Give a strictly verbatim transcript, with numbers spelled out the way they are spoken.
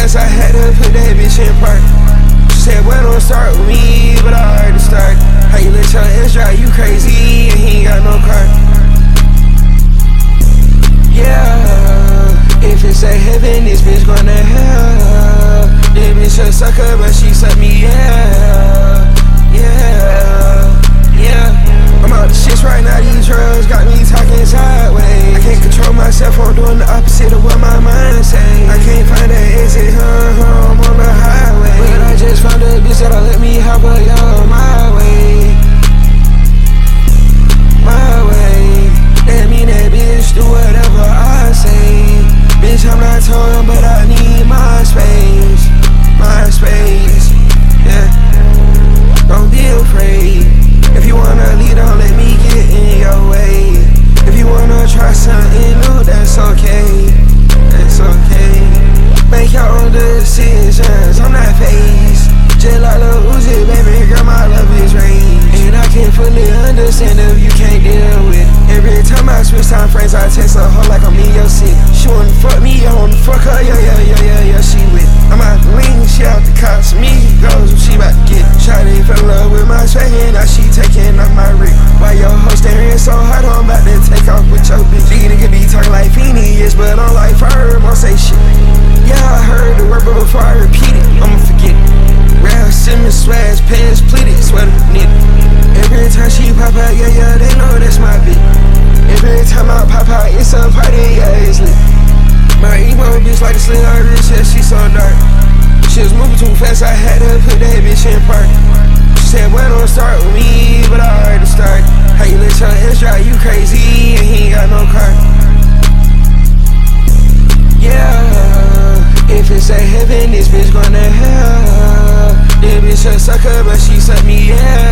fast, I had to put that bitch in park. She said, well, don't start with me, but I already start. How you let your ex drive you crazy and he ain't got no car? Yeah, if it's a heaven, this bitch gonna hell. This bitch a sucker, but she suck me, yeah. Yeah, yeah. I'm out the shits right now, these drugs got me talking sideways. I can't control myself, I'm doing the opposite of what my mind say. I can't find an exit, huh, huh, I'm on the highway. But I just found a bitch that'll let me hop up, yo, my way. My way. That mean that bitch do whatever I say. Bitch, I'm not torn, but I need my space. My space, yeah. Don't be afraid. If you wanna lead, don't let me get in your way. If you wanna try something new, that's okay. That's okay. Make your own decisions, I'm not phased. Just like Lil Uzi, baby girl, my love is rage. And I can fully understand if you can't deal with. Every time I switch time frames, I text a hoe like I'm in your seat. She wanna fuck me, I wanna fuck her, yeah, yeah, yeah, yeah, yeah, she with. I'm out the lean, she out the cops, me goes what she about to get. Shawty fell in love with my swag, and now she taking off my rig. Why your hoe staring so hard, I'm about to take off with your bitch. These niggas be talking like Phineas, but I'm like firm, won't say shit. Yeah, I heard the word, but before I repeat it, I'ma forget it. Ralph Simmons, swags, pants pleated, sweater knitted. Every time she pop out, yeah, yeah, they know that's my bitch. Every time I pop out, it's a party, yeah, it's lit. My emo bitch like the slit on her wrist, yeah, she so dark. She was moving too fast, I had to put that bitch in park. She said, well, don't start with me, but I already start. How you let your ex drive you crazy and he ain't got no car? Yeah, if it's a heaven, this bitch gonna hell. This bitch a sucker, but she suck me, yeah.